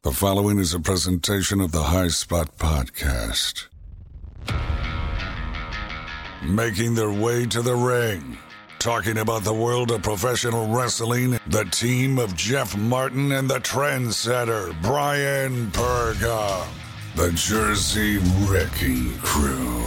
The following is a presentation of the High Spot Podcast. Making their way to the ring, talking about the world of professional wrestling, the team of Jeff Martin and the trendsetter Brian Berga, the Jersey Wrecking Crew.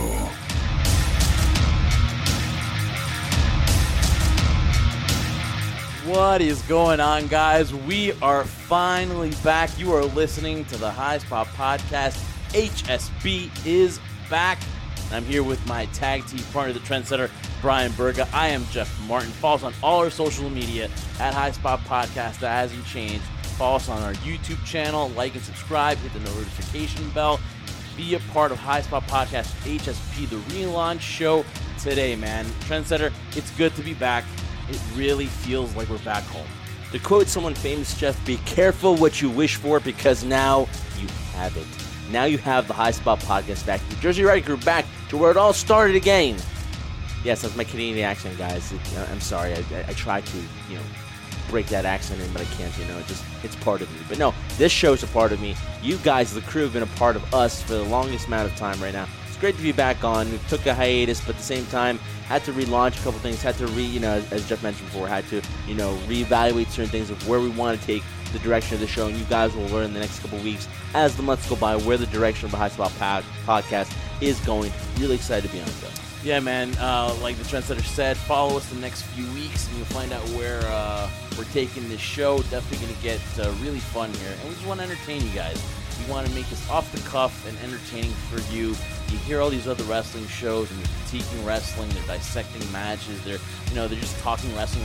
What is going on, guys? We are finally back. You are listening to the High Spot Podcast. HSP is back. I'm here with my tag team partner, the trendsetter, Brian Berga. I am Jeff Martin. Follow us on all our social media at High Spot Podcast. That hasn't changed. Follow us on our YouTube channel. Like and subscribe. Hit the notification bell. Be a part of High Spot Podcast HSP, the relaunch show today, man. Trendsetter, it's good to be back. It really feels like we're back home. To quote someone famous, Jeff, be careful what you wish for because now you have it. Now you have the High Spot Podcast back. The Jersey Wrecking Crew back to where it all started again. Yes, that's my Canadian accent, guys. I'm sorry. I try to, break that accent in, but I can't, it's part of me. But no, this show's a part of me. You guys, the crew, have been a part of us for the longest amount of time right now. It's great to be back on. We took a hiatus, but at the same time, had to relaunch a couple things, had to as Jeff mentioned before, had to, reevaluate certain things of where we want to take the direction of the show, and you guys will learn in the next couple weeks as the months go by where the direction of the High Spot Podcast is going. Really excited to be on the show. Yeah, man, like the trendsetter said, follow us the next few weeks, and you'll find out where we're taking this show. Definitely going to get really fun here, and we just want to entertain you guys. We want to make this off the cuff and entertaining for you. You hear all these other wrestling shows, and they're critiquing wrestling, they're dissecting matches, they're just talking wrestling,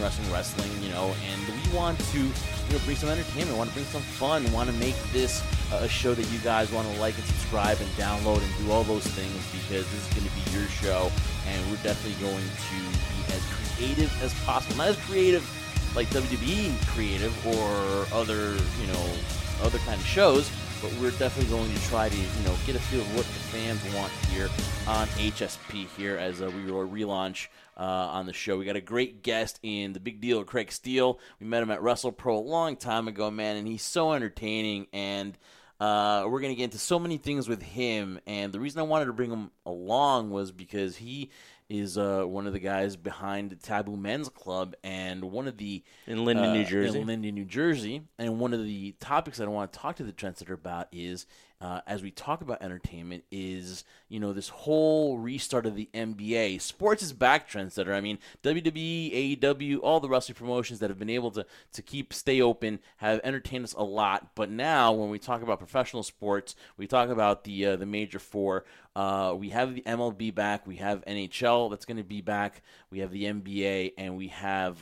and we want to, bring some entertainment, we want to bring some fun, we want to make this a show that you guys want to like and subscribe and download and do all those things, because this is going to be your show, and we're definitely going to be as creative as possible. Not as creative like WWE creative or other kind of shows, but we're definitely going to try to, get a feel of what the fans want here on HSP here as we relaunch on the show. We got a great guest in the big deal, Craig Steele. We met him at WrestlePro a long time ago, man, and he's so entertaining, and we're going to get into so many things with him, and the reason I wanted to bring him along was because he is one of the guys behind the Taboo Men's Club, and one of the in Linden, New Jersey. And one of the topics that I want to talk to the trendsetter about is, as we talk about entertainment, is this whole restart of the NBA. Sports is back, trendsetter. I mean, WWE, AEW, all the wrestling promotions that have been able to stay open have entertained us a lot. But now, when we talk about professional sports, we talk about the major four. We have the MLB back. We have NHL that's going to be back. We have the NBA, and we have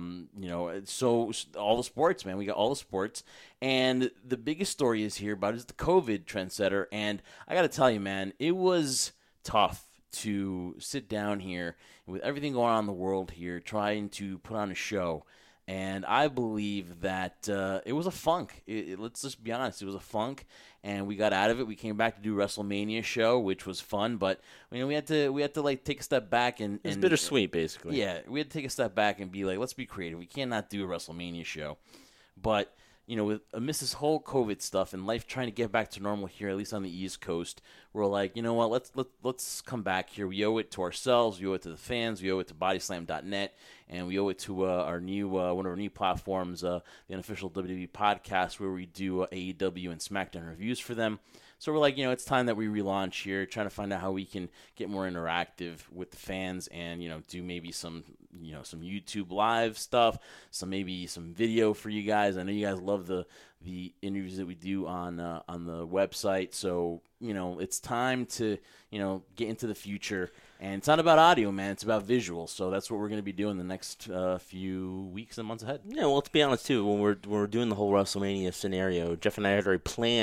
so all the sports, man. We got all the sports, and the biggest story is the COVID, trendsetter. And I got to tell you, man, it was tough to sit down here with everything going on in the world here, trying to put on a show. And I believe that it was a funk. Let's just be honest. It was a funk, and we got out of it. We came back to do WrestleMania show, which was fun, but we had to like take a step back and it was bittersweet, basically. Yeah, we had to take a step back and be like, let's be creative. We cannot do a WrestleMania show, but amidst this whole COVID stuff and life trying to get back to normal here, at least on the East Coast, we're like, you know what, let's come back here. We owe it to ourselves, we owe it to the fans, we owe it to bodyslam.net, and we owe it to our new one of our new platforms, the unofficial WWE podcast, where we do AEW and SmackDown reviews for them. So we're like, it's time that we relaunch here, trying to find out how we can get more interactive with the fans and, do maybe some YouTube live stuff, maybe some video for you guys. I know you guys love the interviews that we do on the website. So, it's time to, get into the future. And it's not about audio, man. It's about visual. So that's what we're going to be doing the next few weeks and months ahead. Yeah, well, to be honest, too, when we're doing the whole WrestleMania scenario, Jeff and I had already planned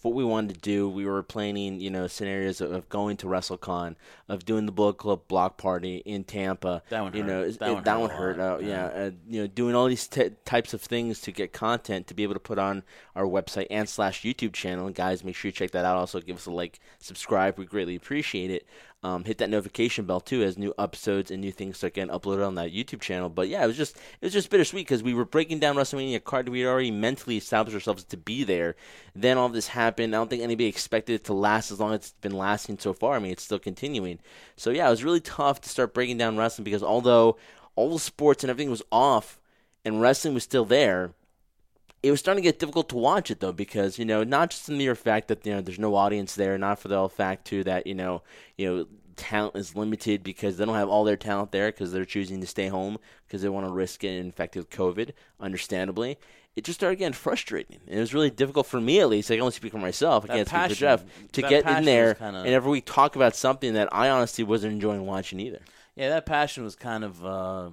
what we wanted to do. We were planning, scenarios of going to WrestleCon, of doing the Bullet Club block party in Tampa. That one hurt. That one hurt. Doing all these types of things to get content to be able to put on our website and / YouTube channel. And guys, make sure you check that out. Also, give us a like, subscribe. We greatly appreciate it. Hit that notification bell too as new episodes and new things start getting uploaded on that YouTube channel. But yeah, it was just bittersweet because we were breaking down WrestleMania card. We had already mentally established ourselves to be there. Then all this happened. I don't think anybody expected it to last as long as it's been lasting so far. I mean, it's still continuing. So yeah, it was really tough to start breaking down wrestling because although all the sports and everything was off and wrestling was still there, it was starting to get difficult to watch it, though, because, not just the mere fact that, there's no audience there, not for the fact, too, that, talent is limited because they don't have all their talent there because they're choosing to stay home because they want to risk getting infected with COVID, understandably. It just started getting frustrating. And it was really difficult for me, at least. I can only speak for myself. I can't speak for Jeff. To get in there and every week talk about something that I honestly wasn't enjoying watching either. Yeah, that passion was kind of,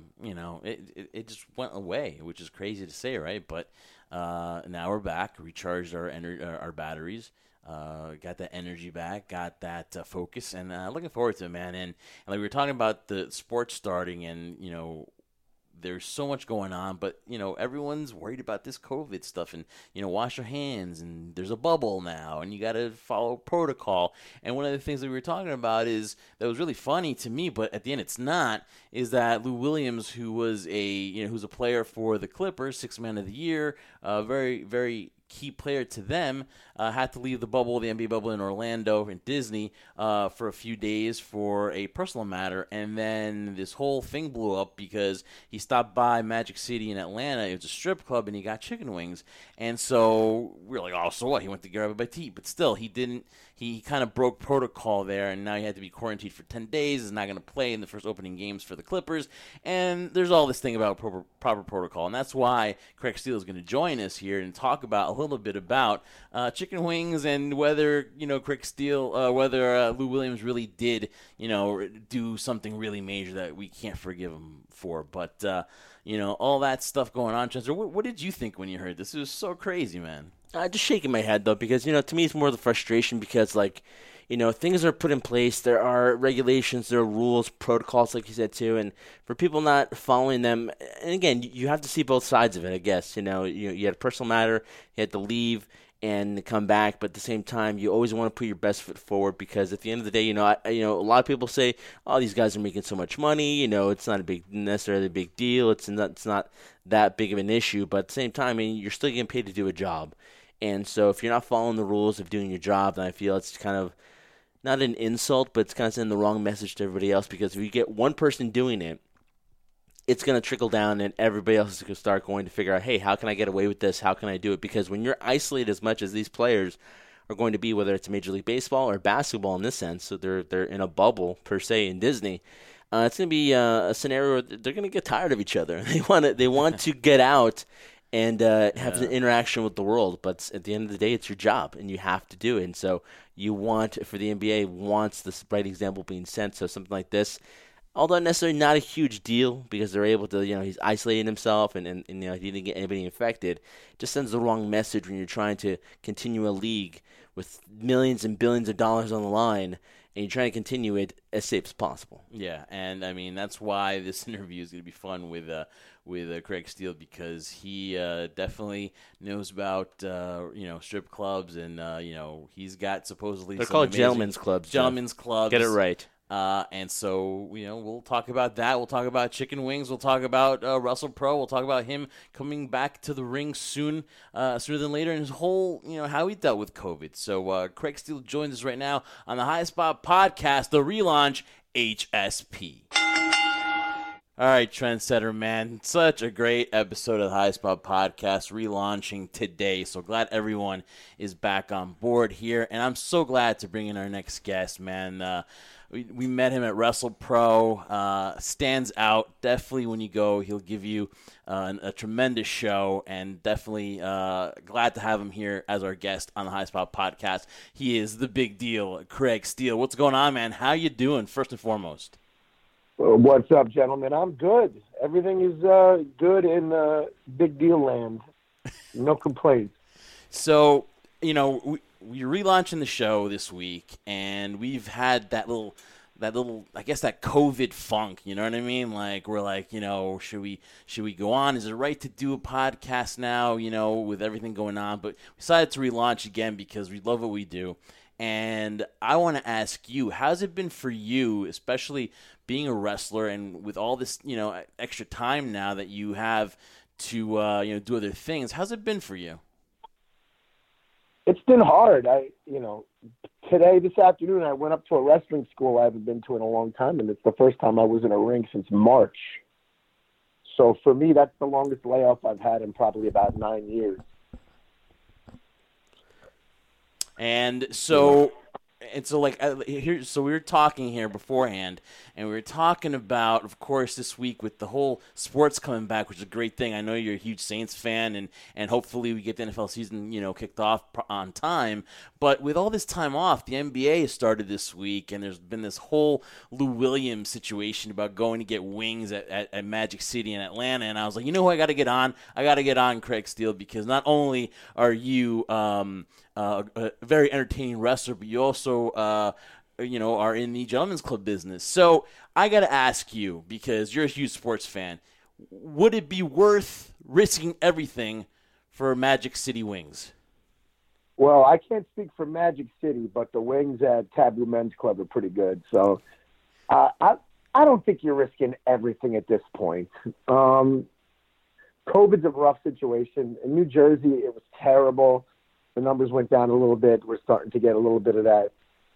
it just went away, which is crazy to say, right? But now we're back, recharged our batteries, got that energy back, got that focus, and looking forward to it, man. And like we were talking about the sports starting, and there's so much going on, but everyone's worried about this COVID stuff, and wash your hands, and there's a bubble now, and you got to follow protocol. And one of the things that we were talking about is that was really funny to me, but at the end it's not. Is that Lou Williams, who was who's a player for the Clippers, 6th Man of the Year, very very key player to them, had to leave the NBA bubble in Orlando in Disney for a few days for a personal matter, and then this whole thing blew up because he stopped by Magic City in Atlanta. It was a strip club, and he got chicken wings, and so we were like, oh, so what? He went to grab a bite to eat, but still, he didn't. He kind of broke protocol there, and now he had to be quarantined for 10 days. He's not going to play in the first opening games for the Clippers, and there's all this thing about proper protocol, and that's why Craig Steele is going to join us here and talk about a little bit about chicken wings and whether Craig Steele, whether Lou Williams really did do something really major that we can't forgive him for. But all that stuff going on. Chester, what did you think when you heard this? It was so crazy, man. Just shaking my head though because to me it's more the frustration because things are put in place. There are regulations, there are rules, protocols, like you said, too. And for people not following them, and again, you have to see both sides of it, I guess. You had a personal matter, you had to leave and come back, but at the same time, you always want to put your best foot forward because at the end of the day, a lot of people say, oh, these guys are making so much money, it's not necessarily a big deal, it's not that big of an issue, but at the same time, you're still getting paid to do a job. And so if you're not following the rules of doing your job, then I feel it's kind of not an insult, but it's kind of sending the wrong message to everybody else because if you get one person doing it, it's going to trickle down and everybody else is going to start going to figure out, hey, how can I get away with this? How can I do it? Because when you're isolated as much as these players are going to be, whether it's Major League Baseball or basketball in this sense, so they're in a bubble per se in Disney, it's going to be a scenario where they're going to get tired of each other. They want to get out and have an interaction with the world. But at the end of the day, it's your job, and you have to do it. And so you want, for the NBA, wants this bright example being sent. So something like this, although necessarily not a huge deal because they're able to, he's isolating himself and he didn't get anybody infected, just sends the wrong message when you're trying to continue a league with millions and billions of dollars on the line and you're trying to continue it as safe as possible. Yeah, and that's why this interview is going to be fun with Craig Steele because he definitely knows about strip clubs and he's got supposedly they're called gentlemen's clubs. Gentlemen's clubs. Get it right. And so, we'll talk about that. We'll talk about chicken wings. We'll talk about Russell Pro. We'll talk about him coming back to the ring sooner than later, and his whole, how he dealt with COVID. So Craig Steele joins us right now on the High Spot Podcast, the relaunch HSP. All right, Trendsetter, man. Such a great episode of the High Spot Podcast relaunching today. So glad everyone is back on board here. And I'm so glad to bring in our next guest, man. We met him at WrestlePro. Stands out. Definitely when you go, he'll give you a tremendous show. And definitely glad to have him here as our guest on the High Spot Podcast. He is the big deal, Craig Steele. What's going on, man? How you doing, first and foremost? What's up, gentlemen? I'm good. Everything is good in big deal land. No complaints. So, we're relaunching the show this week, and we've had that little, I guess that COVID funk, you know what I mean? Like, we're like, should we go on? Is it right to do a podcast now, with everything going on? But we decided to relaunch again because we love what we do. And I want to ask you, how's it been for you, especially being a wrestler and with all this, extra time now that you have to, do other things? How's it been for you? It's been hard. Today, this afternoon, I went up to a wrestling school I haven't been to in a long time, and it's the first time I was in a ring since March. So for me, that's the longest layoff I've had in probably about 9 years. And so we were talking here beforehand, and we were talking about, of course, this week with the whole sports coming back, which is a great thing. I know you're a huge Saints fan, and hopefully we get the NFL season, kicked off on time. But with all this time off, the NBA has started this week, and there's been this whole Lou Williams situation about going to get wings at Magic City in Atlanta. And I was like, who I got to get on? I got to get on Craig Steele, because not only are you a very entertaining wrestler, but you also, are in the Gentlemen's Club business. So I got to ask you, because you're a huge sports fan, would it be worth risking everything for Magic City Wings? Well, I can't speak for Magic City, but the wings at Taboo Men's Club are pretty good. So I don't think you're risking everything at this point. COVID's a rough situation. In New Jersey, it was terrible. The numbers went down a little bit. We're starting to get a little bit of that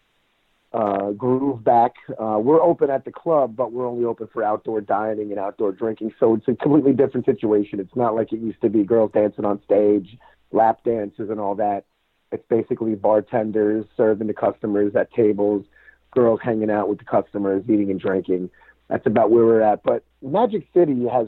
groove back. We're open at the club, but we're only open for outdoor dining and outdoor drinking. So it's a completely different situation. It's not like it used to be girls dancing on stage, lap dances and all that. It's basically bartenders serving the customers at tables, girls hanging out with the customers, eating and drinking. That's about where we're at. But Magic City has,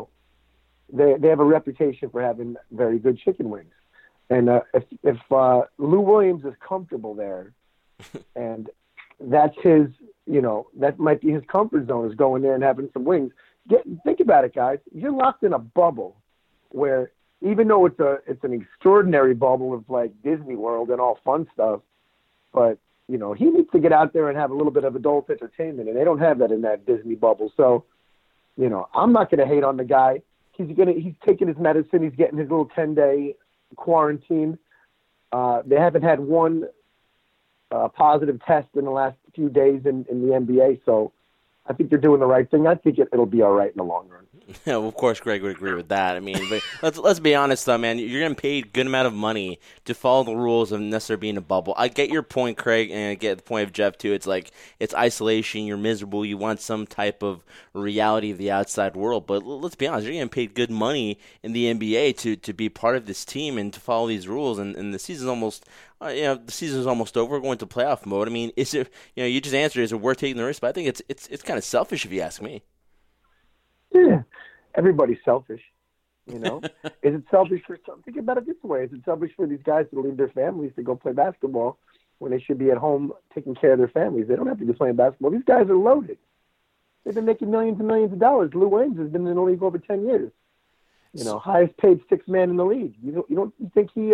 they have a reputation for having very good chicken wings. And if Lou Williams is comfortable there, and that's his, that might be his comfort zone, is going there and having some wings. Think about it, guys. You're locked in a bubble where, even though it's an extraordinary bubble of like Disney World and all fun stuff, but he needs to get out there and have a little bit of adult entertainment, and they don't have that in that Disney bubble. So, I'm not going to hate on the guy. He's taking his medicine. He's getting his little 10-day quarantine. They haven't had one positive test in the last few days in the NBA, so I think they're doing the right thing. I think it'll be all right in the long run. Yeah, well, of course, Greg would agree with that. I mean, but let's be honest, though, man. You're getting paid a good amount of money to follow the rules of necessarily being a bubble. I get your point, Craig, and I get the point of Jeff, too. It's like it's isolation. You're miserable. You want some type of reality of the outside world. But let's be honest. You're getting paid good money in the NBA to be part of this team and to follow these rules. And the season's almost the season's almost over. We're going to playoff mode. I mean, is it? You just answered. Is it worth taking the risk? But I think it's kind of selfish if you ask me. Yeah, everybody's selfish. Is it selfish for some? Think about it this way: is it selfish for these guys to leave their families to go play basketball when they should be at home taking care of their families? They don't have to be playing basketball. These guys are loaded. They've been making millions and millions of dollars. Lou Williams has been in the league over 10 years. Highest paid sixth man in the league. You think he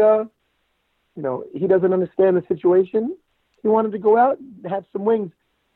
he doesn't understand the situation? He wanted to go out and have some wings.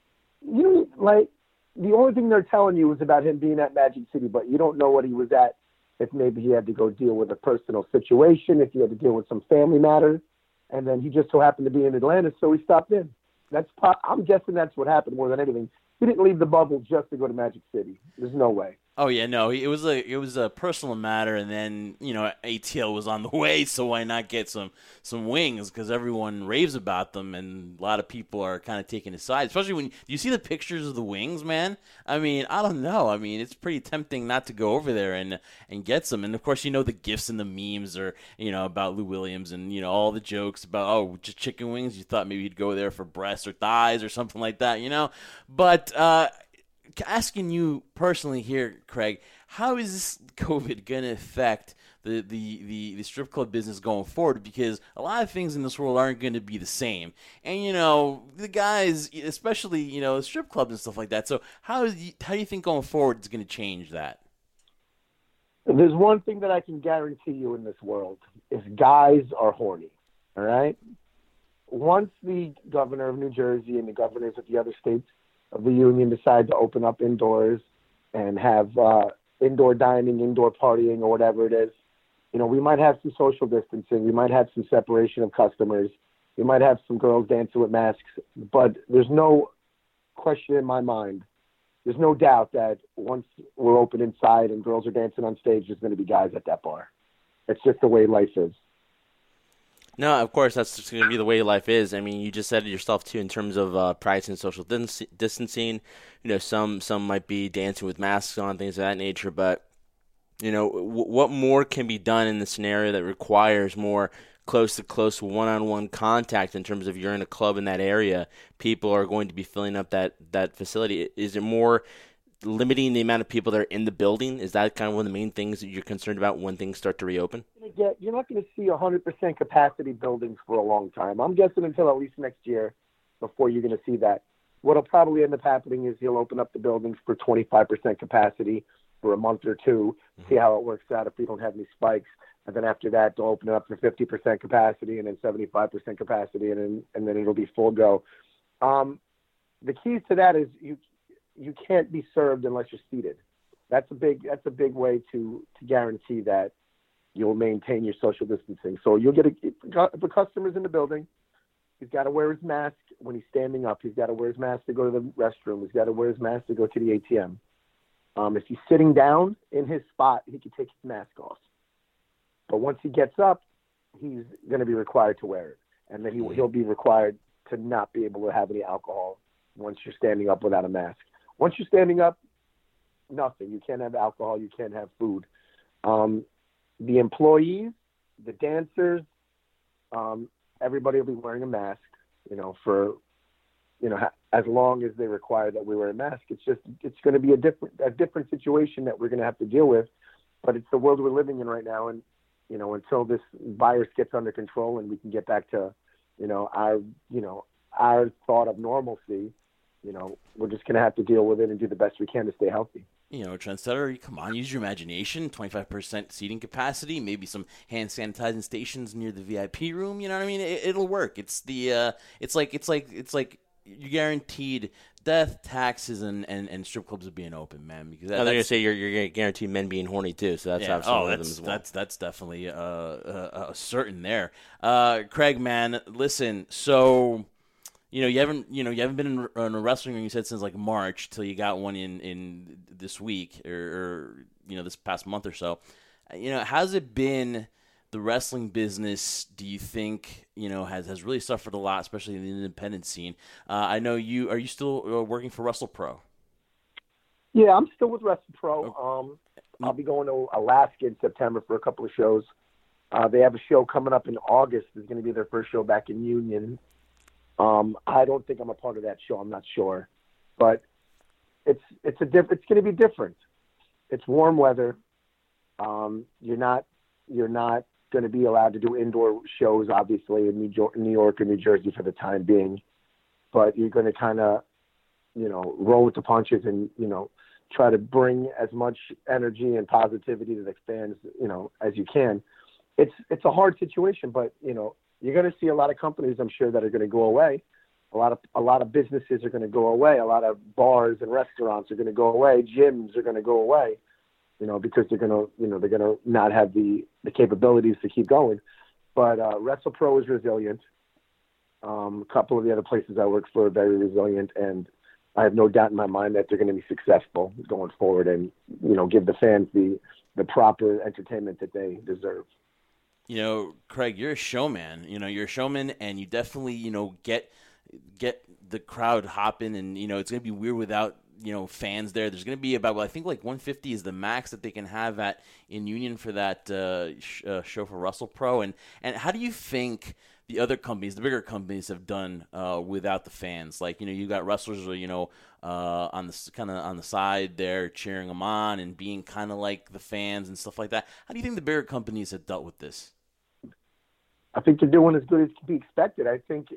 The only thing they're telling you is about him being at Magic City, but you don't know what he was at, if maybe he had to go deal with a personal situation, if he had to deal with some family matters, and then he just so happened to be in Atlanta, so he stopped in. I'm guessing that's what happened more than anything. He didn't leave the bubble just to go to Magic City. There's no way. Oh yeah, no, it was a personal matter, and then ATL was on the way, so why not get some wings? Because everyone raves about them, and a lot of people are kind of taking his side. Especially when you see the pictures of the wings, man. I mean, I don't know. I mean, it's pretty tempting not to go over there and get some. And of course, the gifs and the memes are about Lou Williams, and all the jokes about just chicken wings. You thought maybe he'd go there for breasts or thighs or something like that, But asking you personally here, Craig, how is this COVID going to affect the strip club business going forward? Because a lot of things in this world aren't going to be the same. And, the guys, especially, strip clubs and stuff like that. So how do you think going forward it's going to change that? There's one thing that I can guarantee you in this world is guys are horny, all right? once the governor of New Jersey and the governors of the other states of the union decide to open up indoors and have indoor dining, indoor partying, or whatever it is, we might have some social distancing. We might have some separation of customers. We might have some girls dancing with masks. But there's no question in my mind. There's no doubt that once we're open inside and girls are dancing on stage, there's going to be guys at that bar. It's just the way life is. No, of course, that's just going to be the way life is. I mean, you just said it yourself, too, in terms of pricing and social distancing. Some might be dancing with masks on, things of that nature. But, what more can be done in the scenario that requires more close-to-close one-on-one contact in terms of you're in a club in that area, people are going to be filling up that facility. Is it more limiting the amount of people that are in the building? Is that kind of one of the main things that you're concerned about when things start to reopen? You're not going to see 100% capacity buildings for a long time. I'm guessing until at least next year before you're going to see that. What'll probably end up happening is he'll open up the buildings for 25% capacity for a month or two, see how it works out if we don't have any spikes. And then after that, they'll open it up for 50% capacity and then 75% capacity, and then it'll be full go. The keys to that is you can't be served unless you're seated. That's a big way to guarantee that you'll maintain your social distancing. So you'll get if a customer's in the building, he's got to wear his mask when he's standing up. He's got to wear his mask to go to the restroom. He's got to wear his mask to go to the ATM. If he's sitting down in his spot, he can take his mask off. But once he gets up, he's going to be required to wear it. And then he'll be required to not be able to have any alcohol once you're standing up without a mask. Once you're standing up, nothing. You can't have alcohol. You can't have food. The employees, the dancers, everybody will be wearing a mask, for as long as they require that we wear a mask. It's going to be a different situation that we're going to have to deal with, but it's the world we're living in right now. And, until this virus gets under control and we can get back to, our thought of normalcy, we're just going to have to deal with it and do the best we can to stay healthy. Trendsetter, come on, use your imagination. 25% seating capacity, maybe some hand sanitizing stations near the VIP room. You know what I mean? It'll work. It's like you're guaranteed death, taxes, and strip clubs are being open, man. Because they're gonna say you're guaranteed men being horny too. So that's absolutely one of them as well. That's definitely a certain there. Craig, man, listen. So. You haven't been in a wrestling ring, you said, since like March till you got one in this week or this past month or so. How's it been? The wrestling business, do you think has really suffered a lot, especially in the independent scene? I know are you still working for WrestlePro? Yeah, I'm still with WrestlePro. I'll be going to Alaska in September for a couple of shows. They have a show coming up in August. It's going to be their first show back in Union. I don't think I'm a part of that show. I'm not sure, but it's going to be different. It's warm weather. You're not going to be allowed to do indoor shows, obviously, in New York or New Jersey for the time being, but you're going to kind of, roll with the punches and, try to bring as much energy and positivity to the fans, as you can. It's a hard situation, but, you're going to see a lot of companies, I'm sure, that are going to go away. A lot of businesses are going to go away. A lot of bars and restaurants are going to go away. Gyms are going to go away, because they're going to not have the capabilities to keep going. But WrestlePro is resilient. A couple of the other places I work for are very resilient, and I have no doubt in my mind that they're going to be successful going forward and give the fans the proper entertainment that they deserve. Craig, you're a showman. You're a showman, and you definitely, get the crowd hopping, and it's gonna be weird without fans there. There's gonna be about, I think, like 150 is the max that they can have in Union for that show for WrestlePro. And how do you think the other companies, the bigger companies, have done without the fans? Like you got wrestlers, on the side there cheering them on and being kind of like the fans and stuff like that. How do you think the bigger companies have dealt with this? I think they're doing as good as can be expected. I think,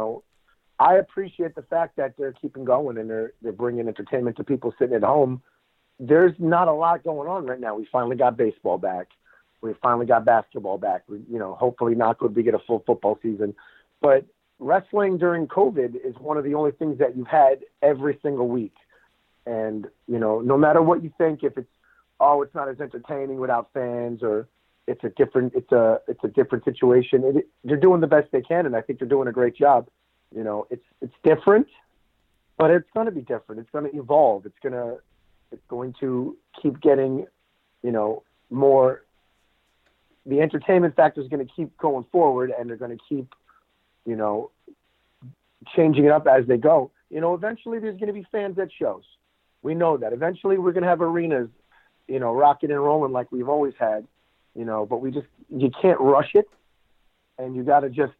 I appreciate the fact that they're keeping going and they're bringing entertainment to people sitting at home. There's not a lot going on right now. We finally got baseball back. We finally got basketball back. We, hopefully, not good, we get a full football season. But wrestling during COVID is one of the only things that you've had every single week. And, no matter what you think, if it's not as entertaining without fans, or it's a different situation, they're doing the best they can, and I think they're doing a great job. It's different, but it's going to be different. It's going to evolve. It's going to keep getting, more. The entertainment factor is going to keep going forward, and they're going to keep, changing it up as they go. Eventually there's going to be fans at shows. We know that. Eventually we're going to have arenas, rocking and rolling like we've always had, but you can't rush it, and you got to just,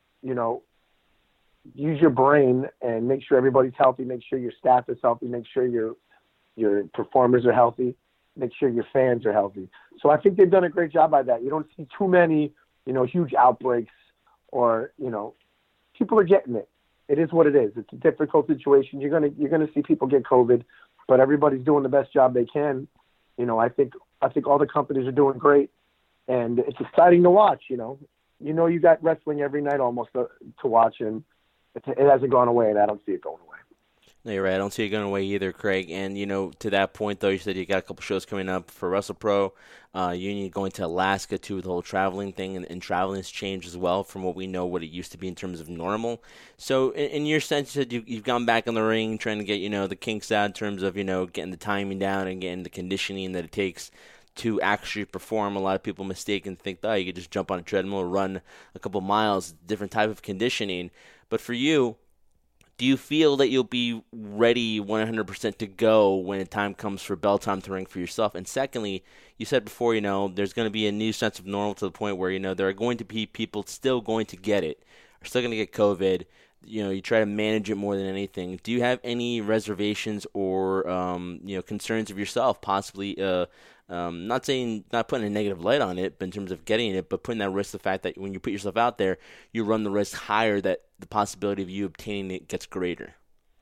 use your brain and make sure everybody's healthy, make sure your staff is healthy, make sure your performers are healthy, make sure your fans are healthy. So I think they've done a great job by that. You don't see too many, huge outbreaks, or, people are getting it. It is what it is. It's a difficult situation. You're gonna see people get COVID, but everybody's doing the best job they can. I think all the companies are doing great, and it's exciting to watch. You got wrestling every night almost to watch, and it hasn't gone away, and I don't see it going away. No, you're right. I don't see it going away either, Craig. And, to that point, though, you said you got a couple shows coming up for WrestlePro. Union going to Alaska, too, with the whole traveling thing. And traveling has changed as well from what we know, what it used to be in terms of normal. So, in your sense, you said you've gone back in the ring trying to get, the kinks out in terms of, getting the timing down and getting the conditioning that it takes to actually perform. A lot of people mistake and think, you could just jump on a treadmill or run a couple miles, different type of conditioning. But for you, do you feel that you'll be ready 100% to go when the time comes for bell time to ring for yourself? And secondly, you said before, there's going to be a new sense of normal to the point where, there are going to be people still going to get it, are still going to get COVID. You try to manage it more than anything. Do you have any reservations or, concerns of yourself, possibly, not putting a negative light on it, but in terms of getting it, but putting that risk, the fact that when you put yourself out there, you run the risk higher that the possibility of you obtaining it gets greater?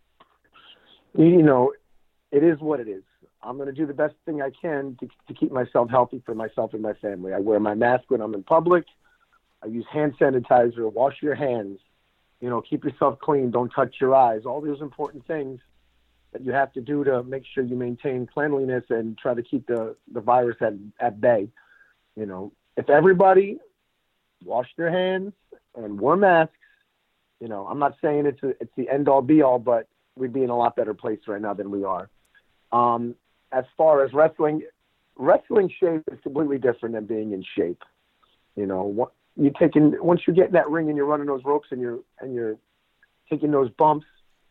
It is what it is. I'm going to do the best thing I can to keep myself healthy for myself and my family. I wear my mask when I'm in public. I use hand sanitizer. Wash your hands. Keep yourself clean. Don't touch your eyes. All those important things that you have to do to make sure you maintain cleanliness and try to keep the virus at bay. If everybody washed their hands and wore masks, I'm not saying it's the end all be all, but we'd be in a lot better place right now than we are. As far as wrestling shape is completely different than being in shape. Once you get in that ring and you're running those ropes and you're taking those bumps,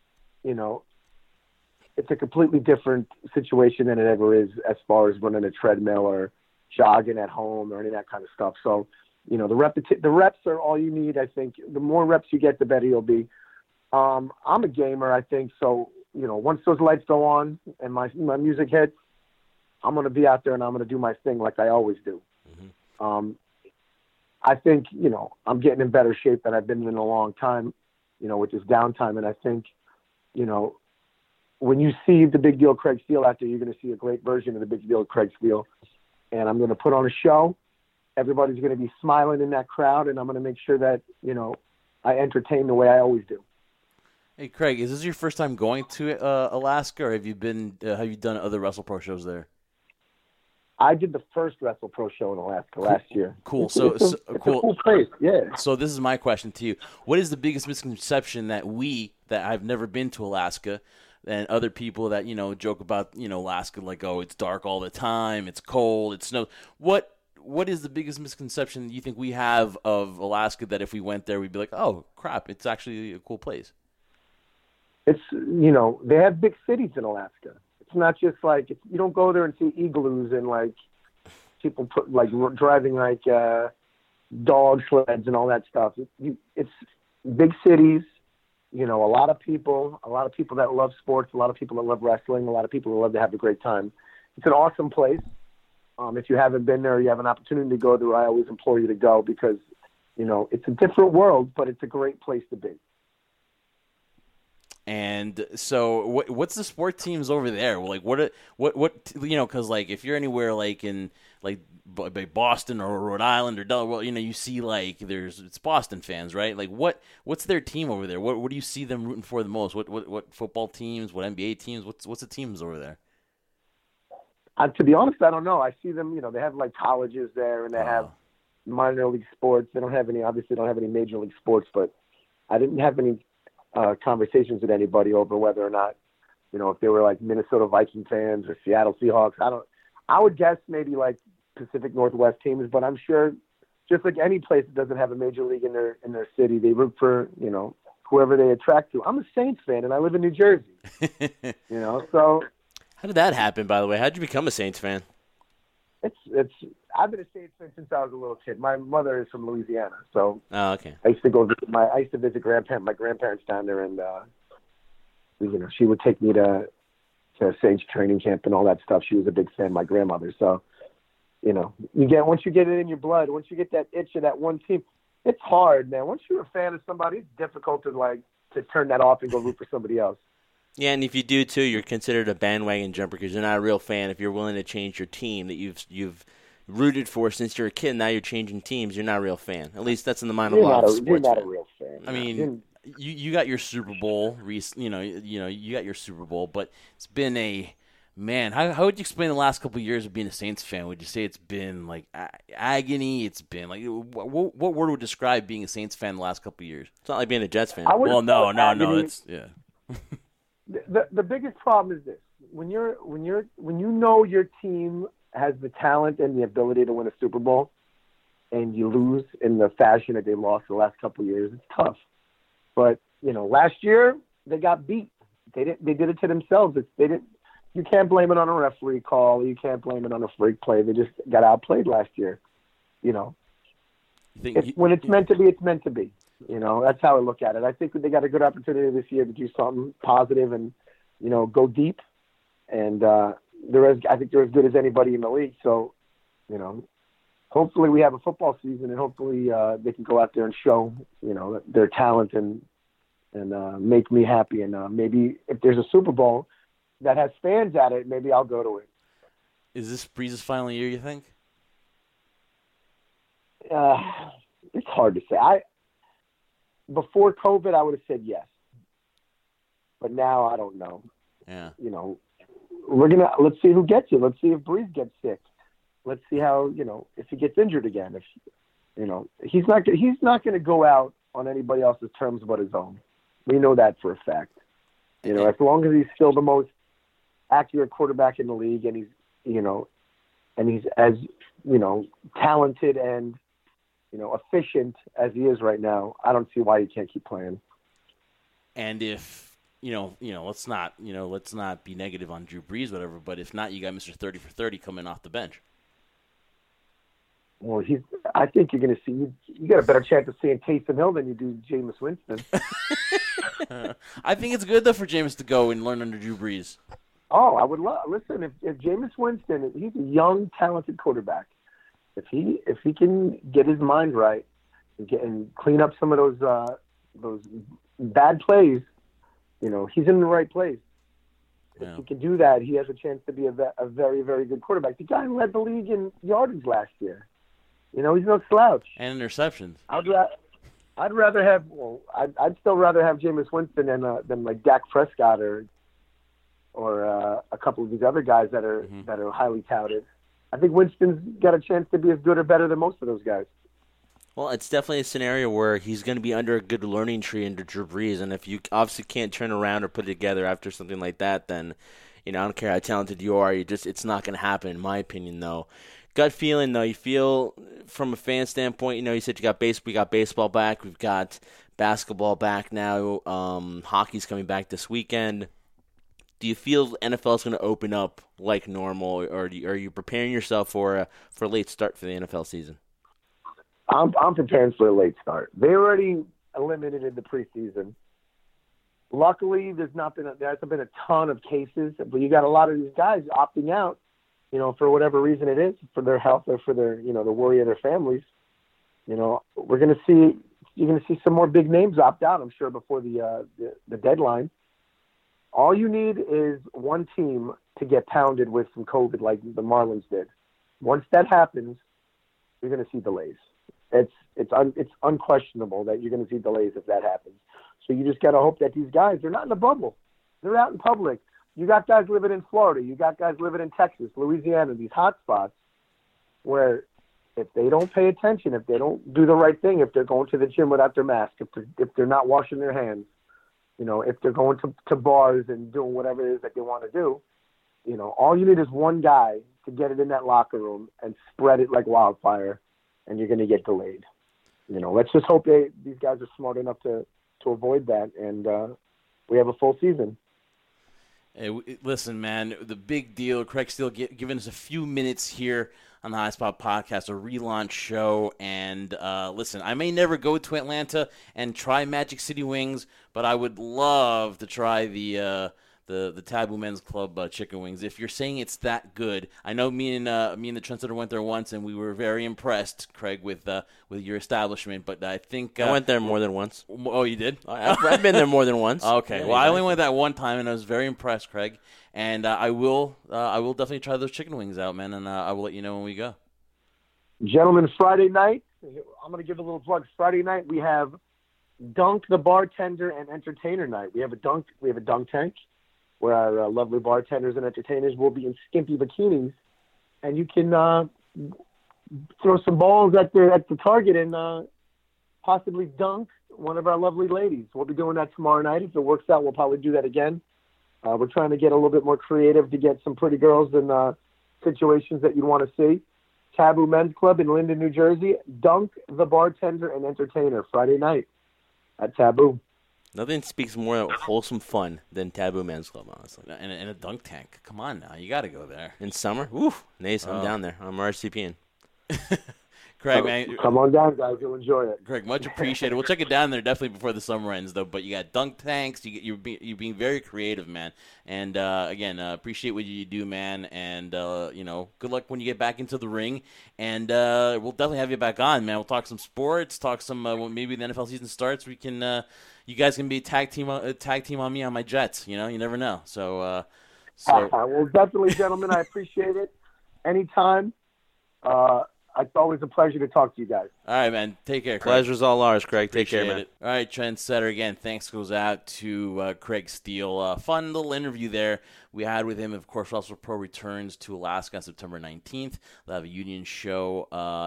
it's a completely different situation than it ever is as far as running a treadmill or jogging at home or any of that kind of stuff. So, the reps are all you need. I think the more reps you get, the better you'll be. I'm a gamer, I think. So, once those lights go on and my music hits, I'm going to be out there and I'm going to do my thing like I always do. Mm-hmm. I think, I'm getting in better shape than I've been in a long time, with this downtime. And I think, when you see the Big Deal Craig Steele out there, you're going to see a great version of the Big Deal Craig Steele. And I'm going to put on a show. Everybody's going to be smiling in that crowd, and I'm going to make sure that, I entertain the way I always do. Hey, Craig, is this your first time going to Alaska, or have you done other WrestlePro shows there? I did the first WrestlePro show in Alaska last year. Cool. It's a cool place, yeah. So this is my question to you. What is the biggest misconception that I've never been to Alaska, and other people that, joke about, Alaska, like, oh, it's dark all the time, it's cold, it snows. What is the biggest misconception you think we have of Alaska that if we went there, we'd be like, oh, crap, it's actually a cool place? It's, they have big cities in Alaska. It's not just like, you don't go there and see igloos and like people driving like dog sleds and all that stuff. It's big cities, a lot of people that love sports, a lot of people that love wrestling, a lot of people that love to have a great time. It's an awesome place. If you haven't been there, you have an opportunity to go there. I always implore you to go because, it's a different world, but it's a great place to be. And so, what's the sport teams over there? Like, what? Because like, if you're anywhere like in like Boston or Rhode Island or Delaware, you see like it's Boston fans, right? Like what's their team over there? What do you see them rooting for the most? What football teams? What NBA teams? What's the teams over there? To be honest, I don't know. I see them. They have like colleges there, and they have minor league sports. They don't have any. Obviously, don't have any major league sports. But I didn't have any conversations with anybody over whether or not, if they were like Minnesota Viking fans or Seattle Seahawks. I would guess maybe like Pacific Northwest teams, but I'm sure just like any place that doesn't have a major league in their city, they root for, whoever they attract to. I'm a Saints fan and I live in New Jersey. So how did that happen, by the way? How did you become a Saints fan? I've been a Saints fan since I was a little kid. My mother is from Louisiana, so okay. I used to visit my grandparents down there, and she would take me to Saints training camp and all that stuff. She was a big fan, my grandmother. So, once you get it in your blood, once you get that itch of that one team, it's hard, man. Once you're a fan of somebody, it's difficult to turn that off and go root for somebody else. Yeah, and if you do too, you're considered a bandwagon jumper because you're not a real fan. If you're willing to change your team that you've rooted for since you're a kid, now you're changing teams, you're not a real fan. At least that's in the mind of a lot of sports fans. You're not fans. a real fan. I mean, you got your Super Bowl, you got your Super Bowl, but it's been how would you explain the last couple of years of being a Saints fan? Would you say it's been like agony? It's been like what word would describe being a Saints fan the last couple of years? It's not like being a Jets fan. Well, no, it's The biggest problem is this: when you know your team has the talent and the ability to win a Super Bowl, and you lose in the fashion that they lost the last couple of years, it's tough. But last year they got beat. They did it to themselves. You can't blame it on a referee call. You can't blame it on a freak play. They just got outplayed last year. When it's meant to be, it's meant to be. That's how I look at it. I think that they got a good opportunity this year to do something positive and, go deep. And I think they're as good as anybody in the league. So, hopefully we have a football season and hopefully they can go out there and show, their talent and make me happy. And maybe if there's a Super Bowl that has fans at it, maybe I'll go to it. Is this Breeze's final year, you think? It's hard to say. Before COVID, I would have said yes, but now I don't know. Yeah. Let's see who gets it. Let's see if Breeze gets sick. Let's see how, if he gets injured again. If he's not going to go out on anybody else's terms but his own. We know that for a fact. As long as he's still the most accurate quarterback in the league, and he's as talented and efficient as he is right now, I don't see why he can't keep playing. And if let's not be negative on Drew Brees, whatever. But if not, you got Mr. 30 for 30 coming off the bench. Well, I think you're going to see you got a better chance of seeing Taysom Hill than you do Jameis Winston. I think it's good though for Jameis to go and learn under Drew Brees. Oh, I would love. Listen, if Jameis Winston, he's a young, talented quarterback. If he can get his mind right and clean up some of those bad plays, he's in the right place. Yeah. If he can do that, he has a chance to be a very, very good quarterback. The guy led the league in yardage last year. He's no slouch. And interceptions. I'd still rather have Jameis Winston than like Dak Prescott or a couple of these other guys that are highly touted. I think Winston's got a chance to be as good or better than most of those guys. Well, it's definitely a scenario where he's going to be under a good learning tree under Drew Brees, and if you obviously can't turn around or put it together after something like that, then I don't care how talented you are, it's not going to happen, in my opinion, though. Gut feeling, though, you feel from a fan standpoint, you said we got baseball back, we've got basketball back now, hockey's coming back this weekend. Do you feel NFL is going to open up like normal, or are you preparing yourself for a late start for the NFL season? I'm preparing for a late start. They already eliminated the preseason. Luckily, there hasn't been a ton of cases, but you got a lot of these guys opting out, for whatever reason it is, for their health or for their, the worry of their families. You're going to see some more big names opt out, I'm sure, before the deadline. All you need is one team to get pounded with some COVID like the Marlins did. Once that happens, you're going to see delays. It's unquestionable that you're going to see delays if that happens. So you just got to hope that these guys, they're not in a bubble. They're out in public. You got guys living in Florida. You got guys living in Texas, Louisiana, these hot spots where if they don't pay attention, if they don't do the right thing, if they're going to the gym without their mask, if they're not washing their hands, if they're going to bars and doing whatever it is that they want to do, all you need is one guy to get it in that locker room and spread it like wildfire, and you're going to get delayed. Let's just hope these guys are smart enough to avoid that, and we have a full season. Hey, listen, man, the big deal, Craig Steele giving us a few minutes here on the High Spot Podcast, a relaunch show. And listen, I may never go to Atlanta and try Magic City Wings, but I would love to try the Taboo Men's Club chicken wings. If you're saying it's that good, I know me and the Trendsetter went there once, and we were very impressed, Craig, with your establishment. But I think I went there more than once. Oh, you did? I've been there more than once. Okay, well, I only went that one time, and I was very impressed, Craig. And I will definitely try those chicken wings out, man, and I will let you know when we go. Gentlemen, Friday night, I'm going to give a little plug. Friday night, we have Dunk the Bartender and Entertainer Night. We have a dunk tank, where our lovely bartenders and entertainers will be in skimpy bikinis, and you can throw some balls at the target and possibly dunk one of our lovely ladies. We'll be doing that tomorrow night. If it works out, we'll probably do that again. We're trying to get a little bit more creative to get some pretty girls in situations that you'd want to see. Taboo Men's Club in Linden, New Jersey. Dunk the Bartender and Entertainer Friday night at Taboo. Nothing speaks more wholesome fun than Taboo Men's Club, honestly. And a dunk tank. Come on now. You got to go there. In summer? Woof. Nice. I'm down there. I'm RSVPing. Craig, man. Come on down, guys. You'll enjoy it. Craig, much appreciated. We'll check it down there definitely before the summer ends, though. But you got dunk tanks. You're being very creative, man. And, again, appreciate what you do, man. And, good luck when you get back into the ring. And we'll definitely have you back on, man. We'll talk some sports, talk some when maybe the NFL season starts. We can you guys can be tag team on me on my Jets. You never know. So well, definitely, gentlemen. I appreciate it. Anytime. It's always a pleasure to talk to you guys. All right, man. Take care, Craig. Pleasure's all ours, Craig. Take care, man. All right, Trendsetter, again, thanks goes out to Craig Steele. Fun little interview there we had with him. Of course, Wrestle Pro returns to Alaska on September 19th. They'll have a union show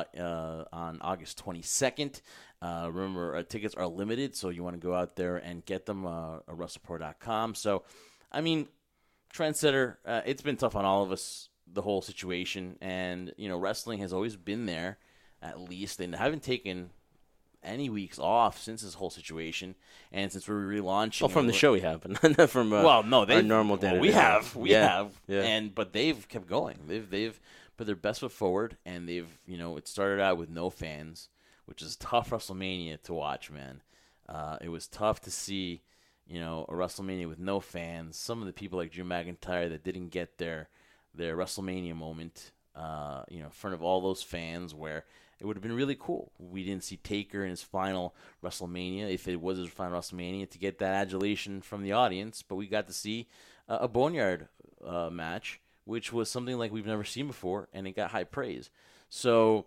on August 22nd. Remember, tickets are limited, so you want to go out there and get them at WrestlePro.com. So, I mean, Trendsetter, it's been tough on all of us, the whole situation, and wrestling has always been there, at least, and haven't taken any weeks off since this whole situation, and since we're relaunching. Well, from the show we have, but not from our normal day. We have, yeah. But they've kept going. They've put their best foot forward, and they've it started out with no fans, which is tough WrestleMania to watch, man. It was tough to see, a WrestleMania with no fans. Some of the people like Drew McIntyre that didn't get their WrestleMania moment, in front of all those fans, where it would have been really cool. We didn't see Taker in his final WrestleMania, if it was his final WrestleMania, to get that adulation from the audience, but we got to see a Boneyard match, which was something like we've never seen before, and it got high praise. So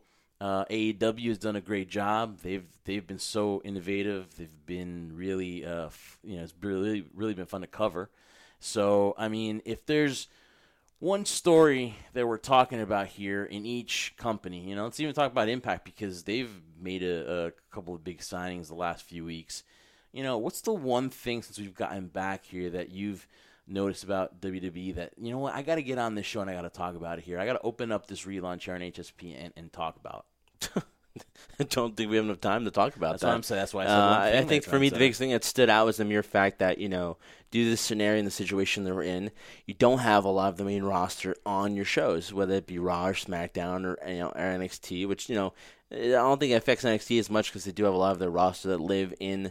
AEW has done a great job. They've been so innovative. They've been really, it's really been fun to cover. So, I mean, if there's one story that we're talking about here in each company, let's even talk about Impact, because they've made a couple of big signings the last few weeks. What's the one thing since we've gotten back here that you've noticed about WWE that, I got to get on this show and I got to talk about it here. I got to open up this relaunch here on HSP and talk about it. I don't think we have enough time to talk about That's that. What I'm saying. That's why I said I think for me, the biggest thing that stood out was the mere fact that, due to the scenario and the situation that we're in, you don't have a lot of the main roster on your shows, whether it be Raw or SmackDown or NXT, which, I don't think it affects NXT as much because they do have a lot of their roster that live in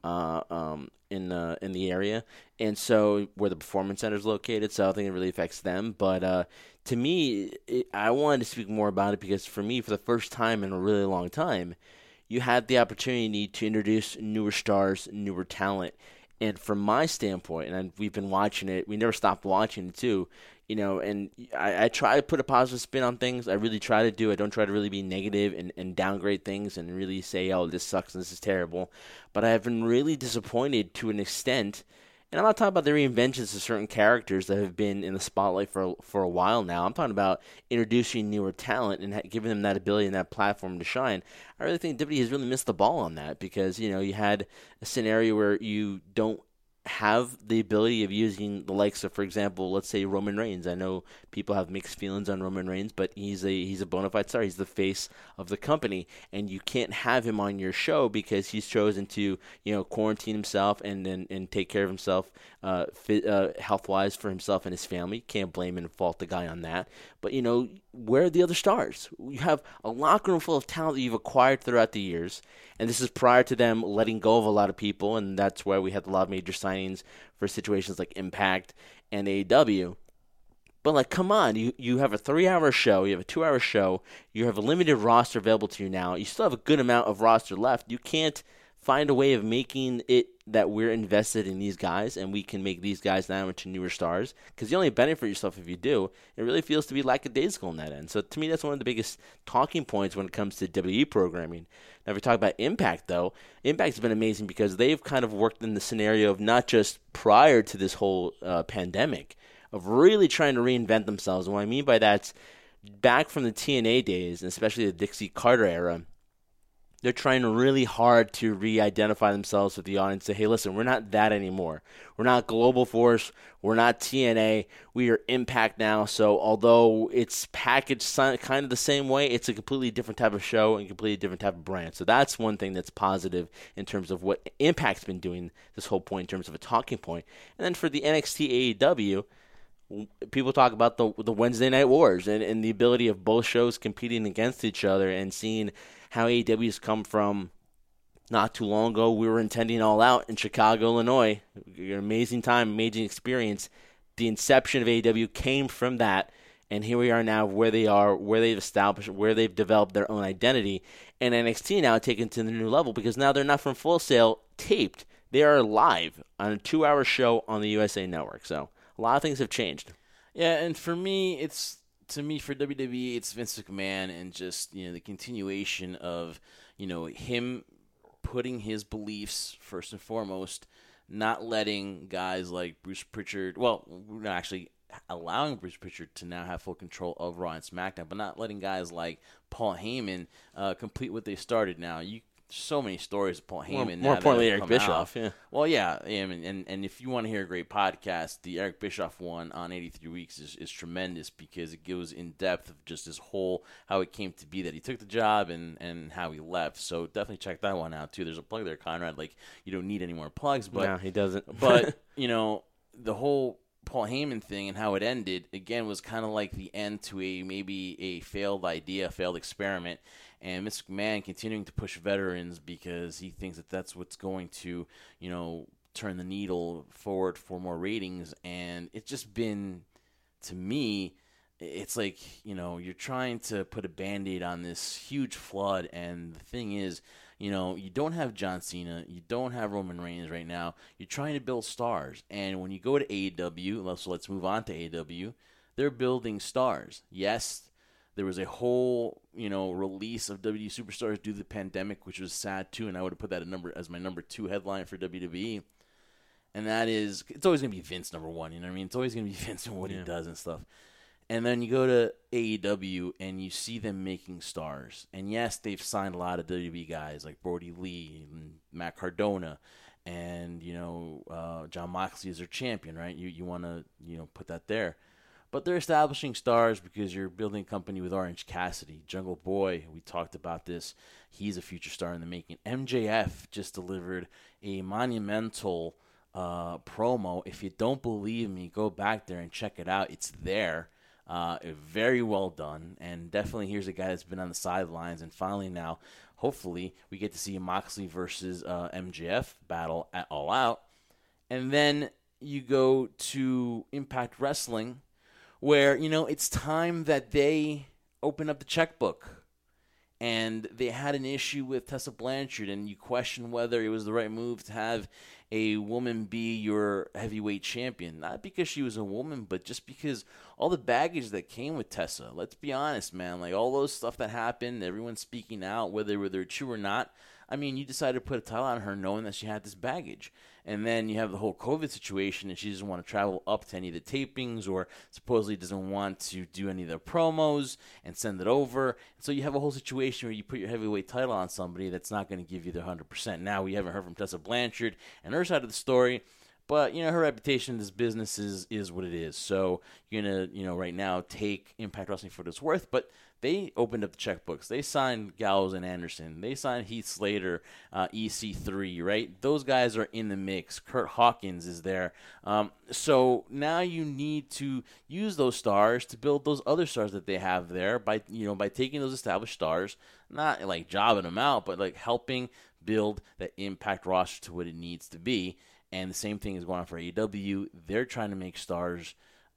the area, and so where the Performance Center is located, so I don't think it really affects them. But to me, I wanted to speak more about it because for me, for the first time in a really long time, you had the opportunity to introduce newer stars, newer talent. And from my standpoint, and we've been watching it, we never stopped watching it too, And I try to put a positive spin on things. I really try to do. I don't try to really be negative and downgrade things and really say, oh, this sucks and this is terrible. But I have been really disappointed to an extent. And I'm not talking about the reinventions of certain characters that have been in the spotlight for a while now. I'm talking about introducing newer talent and giving them that ability and that platform to shine. I really think WWE has really missed the ball on that because, you had a scenario where you don't have the ability of using the likes of, for example, let's say Roman Reigns. I know people have mixed feelings on Roman Reigns, but he's a bona fide star. He's the face of the company, and you can't have him on your show because he's chosen to, quarantine himself and take care of himself health-wise for himself and his family. Can't blame and fault the guy on that. But, where are the other stars? You have a locker room full of talent that you've acquired throughout the years, and this is prior to them letting go of a lot of people, and that's why we had a lot of major signings for situations like Impact and AEW. But, come on, you have a 3-hour show, you have a 2-hour show, you have a limited roster available to you now, you still have a good amount of roster left. You can't find a way of making it that we're invested in these guys and we can make these guys now into newer stars, because you only benefit yourself if you do. It really feels to be lackadaisical in that end. So to me, that's one of the biggest talking points when it comes to WWE programming. Now, if we talk about Impact, though, Impact's been amazing because they've kind of worked in the scenario of not just prior to this whole pandemic, of really trying to reinvent themselves. And what I mean by that's back from the TNA days, and especially the Dixie Carter era, they're trying really hard to re-identify themselves with the audience. Say, hey, listen, we're not that anymore. We're not Global Force. We're not TNA. We are Impact now. So although it's packaged kind of the same way, it's a completely different type of show and completely different type of brand. So that's one thing that's positive in terms of what Impact's been doing this whole point in terms of a talking point. And then for the NXT AEW, people talk about the Wednesday Night Wars and the ability of both shows competing against each other and seeing how AEW has come from not too long ago. We were attending All Out in Chicago, Illinois. An amazing time, amazing experience. The inception of AEW came from that, and here we are now where they are, where they've established, where they've developed their own identity. And NXT now taken to the new level because now they're not from Full Sail taped. They are live on a 2-hour show on the USA Network. So a lot of things have changed. Yeah, and for me, for WWE, it's Vince McMahon and just, the continuation of, him putting his beliefs first and foremost, not letting guys like Bruce Pritchard, not actually allowing Bruce Pritchard to now have full control of Raw and SmackDown, but not letting guys like Paul Heyman complete what they started. Now, so many stories of Paul Heyman. More importantly, Eric Bischoff. Yeah. Well, yeah, and if you want to hear a great podcast, the Eric Bischoff one on 83 Weeks is tremendous because it goes in depth of just his whole, how it came to be that he took the job and how he left. So definitely check that one out, too. There's a plug there, Conrad. Like, you don't need any more plugs. But no, he doesn't. But, the whole Paul Heyman thing and how it ended, again, was kind of like the end to maybe a failed idea, a failed experiment. And Vince McMahon continuing to push veterans because he thinks that that's what's going to, turn the needle forward for more ratings. And it's just been, to me, it's like, you're trying to put a Band-Aid on this huge flood. And the thing is, you don't have John Cena. You don't have Roman Reigns right now. You're trying to build stars. And when you go to AEW, so let's move on to AEW, they're building stars. Yes, there was a whole, release of WWE superstars due to the pandemic, which was sad too, and I would have put that as my number 2 headline for WWE. And that is, it's always going to be Vince number 1, you know what I mean? It's always going to be Vince and what he does and stuff. And then you go to AEW and you see them making stars. And yes, they've signed a lot of WWE guys like Brody Lee and Matt Cardona and, Jon Moxley is their champion, right? You want to, put that there. But they're establishing stars because you're building a company with Orange Cassidy. Jungle Boy, we talked about this. He's a future star in the making. MJF just delivered a monumental promo. If you don't believe me, go back there and check it out. It's there. Very well done. And definitely here's a guy that's been on the sidelines. And finally now, hopefully, we get to see a Moxley versus MJF battle at All Out. And then you go to Impact Wrestling, where, it's time that they open up the checkbook. And they had an issue with Tessa Blanchard, and you question whether it was the right move to have a woman be your heavyweight champion. Not because she was a woman, but just because all the baggage that came with Tessa. Let's be honest, man. Like, all those stuff that happened, everyone speaking out, whether they're true or not. I mean, you decided to put a title on her knowing that she had this baggage. And then you have the whole COVID situation, and she doesn't want to travel up to any of the tapings, or supposedly doesn't want to do any of the promos and send it over. So you have a whole situation where you put your heavyweight title on somebody that's not going to give you the 100%. Now, we haven't heard from Tessa Blanchard and her side of the story. But, her reputation in this business is what it is. So you're going to, right now take Impact Wrestling for what it's worth. But they opened up the checkbooks. They signed Gallows and Anderson. They signed Heath Slater, EC3, right? Those guys are in the mix. Kurt Hawkins is there. So now you need to use those stars to build those other stars that they have there by taking those established stars, not like jobbing them out, but like helping build that Impact roster to what it needs to be. And the same thing is going on for AEW. They're trying to make stars,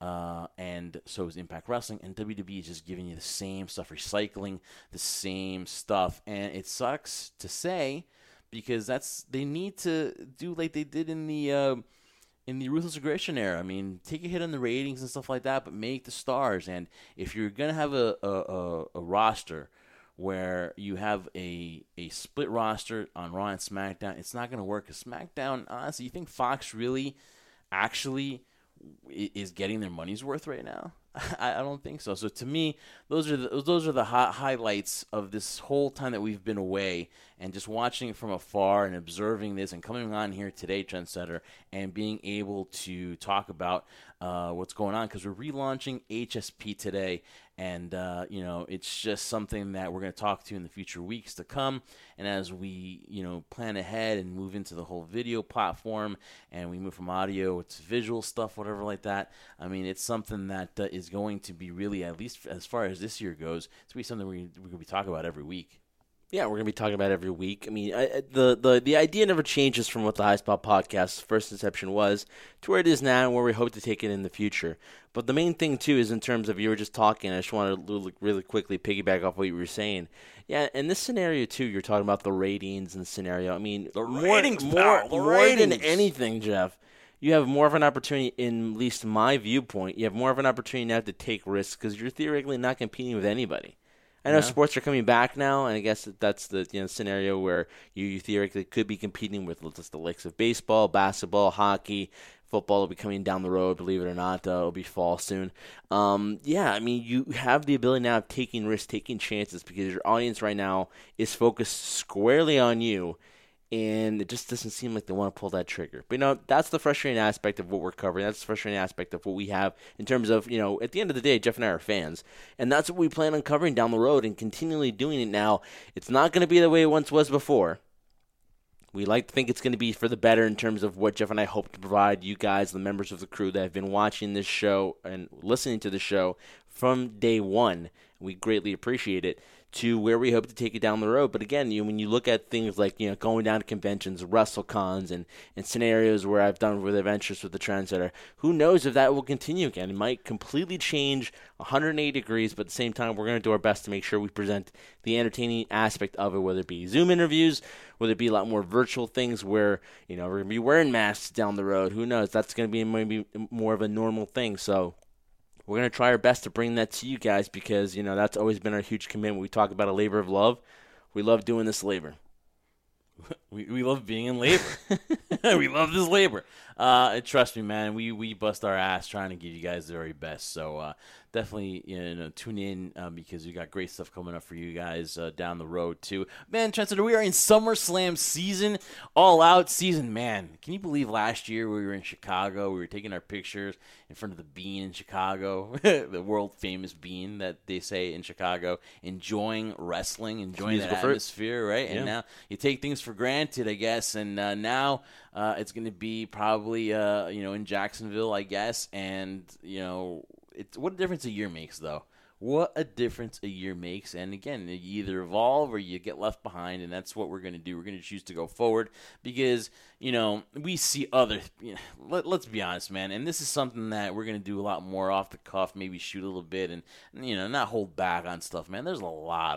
and so is Impact Wrestling. And WWE is just giving you the same stuff, recycling the same stuff. And it sucks to say, because they need to do like they did in the Ruthless Aggression era. I mean, take a hit on the ratings and stuff like that, but make the stars. And if you're gonna have a roster where you have a split roster on Raw and SmackDown, it's not going to work. Because SmackDown, honestly, you think Fox really actually is getting their money's worth right now? I don't think so. So to me, those are the highlights of this whole time that we've been away, and just watching it from afar and observing this and coming on here today, Trendsetter, and being able to talk about what's going on, because we're relaunching HSP today. And, it's just something that we're going to talk to in the future weeks to come. And as we, plan ahead and move into the whole video platform, and we move from audio to visual stuff, whatever like that, I mean, it's something that is going to be really, at least as far as this year goes, it's going to be something we're going to be talking about every week. Yeah, we're going to be talking about every week. I mean, the idea never changes from what the High Spot Podcast's first inception was to where it is now and where we hope to take it in the future. But the main thing, too, is in terms of, you were just talking, I just want to really quickly piggyback off what you were saying. Yeah, in this scenario, too, you're talking about the ratings and the scenario. I mean, more than anything, Jeff, you have more of an opportunity, in at least my viewpoint, you have more of an opportunity now to take risks, because you're theoretically not competing with anybody. I know sports are coming back now, and I guess that's the scenario where you theoretically could be competing with just the likes of baseball, basketball, hockey. Football will be coming down the road, believe it or not. It'll be fall soon. I mean, you have the ability now of taking risks, taking chances, because your audience right now is focused squarely on you, and it just doesn't seem like they want to pull that trigger. But, that's the frustrating aspect of what we're covering. That's the frustrating aspect of what we have in terms of, at the end of the day, Jeff and I are fans. And that's what we plan on covering down the road and continually doing it now. It's not going to be the way it once was before. We like to think it's going to be for the better in terms of what Jeff and I hope to provide you guys, the members of the crew that have been watching this show and listening to the show from day one. We greatly appreciate it, to where we hope to take it down the road. But again, when you look at things like, going down to conventions, WrestleCons, and scenarios where I've done with adventures with the Trendsetter, who knows if that will continue again. It might completely change 180 degrees, but at the same time, we're going to do our best to make sure we present the entertaining aspect of it, whether it be Zoom interviews, whether it be a lot more virtual things where, we're going to be wearing masks down the road. Who knows? That's going to be maybe more of a normal thing. So we're going to try our best to bring that to you guys, because, that's always been our huge commitment. We talk about a labor of love. We love doing this labor. We love being in labor. We love this labor. Trust me, man. We bust our ass trying to give you guys the very best. So definitely, tune in because we got great stuff coming up for you guys down the road too. Man, Trendsetter, we are in SummerSlam season, all out season. Man, can you believe last year we were in Chicago? We were taking our pictures in front of the Bean in Chicago, the world famous Bean that they say in Chicago, enjoying wrestling, enjoying that atmosphere, right? Yeah. And now you take things for granted, I guess, and now it's going to be probably in Jacksonville, I guess, and what a difference a year makes, though. What a difference a year makes. And again, you either evolve or you get left behind, and that's what we're going to do. We're going to choose to go forward because, we see other, let's be honest, man. And this is something that we're going to do a lot more off the cuff, maybe shoot a little bit and not hold back on stuff, man. There's a lot of